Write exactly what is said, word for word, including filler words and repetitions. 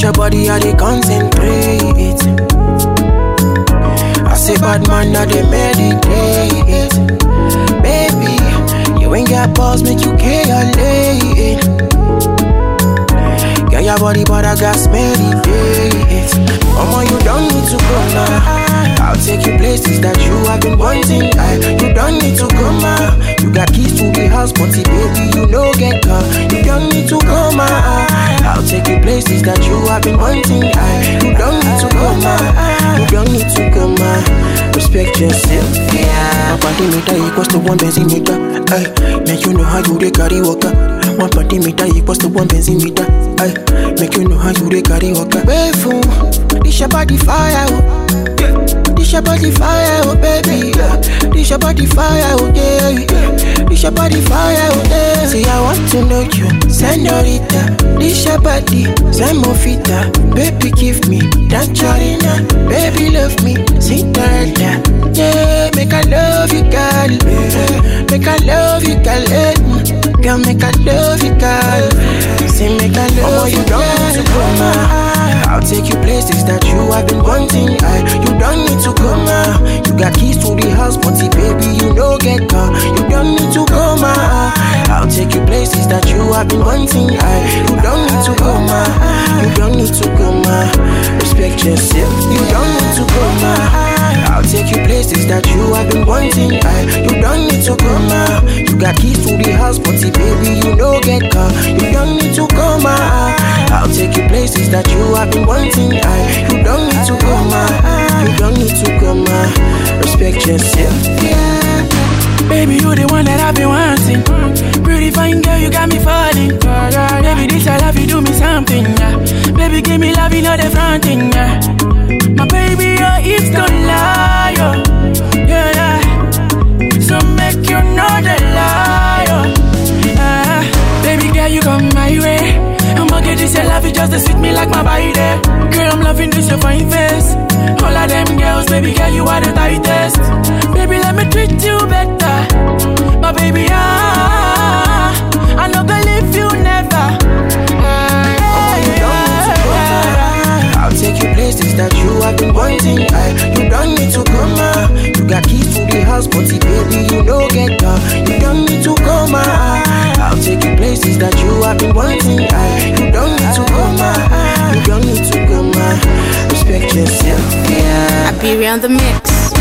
your body, I dey concentrate. I say bad man, I dey meditate. Baby, you ain't got balls, make you calculate. Get your body, but I got meditate. Mama, you don't need to go now. I'll take you places that you have been wanting. I, you don't need to go now. You got keys to the house, but see, baby, you know get car. You don't need to go now. I'll take you places that you have been wanting. I, you don't need to go now. You don't need to go now. Respect yourself, yeah. One pentimeter equals to one benzimeter. Ay, make you know how you dey carry walker. One pentimeter equals to one benzimeter. Ay, make you know how you dey carry walker. Wait for this your body fire, oh. This your body fire, oh baby. This your body fire, oh yeah. This your body fire, oh yeah. See, I want to know you, señorita. This your body, Zemofita. Baby, give me that Charina. Baby, love me, Cinderella. Yeah, make I love you, girl. Make I love you, girl. Girl, make I love you, girl. Say, make I love you, girl. You don't need to go now. I'll take you places that you have been wanting. I, you don't need to go now. You got keys to the house, but see, baby, you know get car. You don't need to go now. I'll take you places that you have been wanting. I, you don't need to go now. You don't need to go now. Respect yourself. You don't need to go now. I'll take you places that you have been wanting. I, you don't need to go now. You got keys to the house, but see, baby, you know get car. You don't need to go now. I'll take you places that you have been wanting. I, you don't need to go now. You don't need to go now. Respect yourself, yeah. Baby, you the one that I've been wanting. Pretty fine girl, you got me falling. Baby, this I love you, do me something, yeah. Baby, give me love, you know the front thing, yeah. My baby, your hips don't lie, oh. Yeah, yeah. So make you know the lie, oh. uh, Baby girl, you come my way. I'ma get this, I love you just to sweet me like my body there. Girl, I'm loving this, your fine face. All of them girls, baby girl, you are the tightest. Baby, let me treat you better. My baby, ah, I no gonna leave you never. uh, you don't need to go now. I'll take you places that you have been wanting. I, you don't need to go now. You got keys to the house, but see, baby, you know get car. You don't need to go now. I'll take you places that you have been wanting. I, you don't need to go now. You don't need to go now. Respect yourself, yeah. I be around the mix.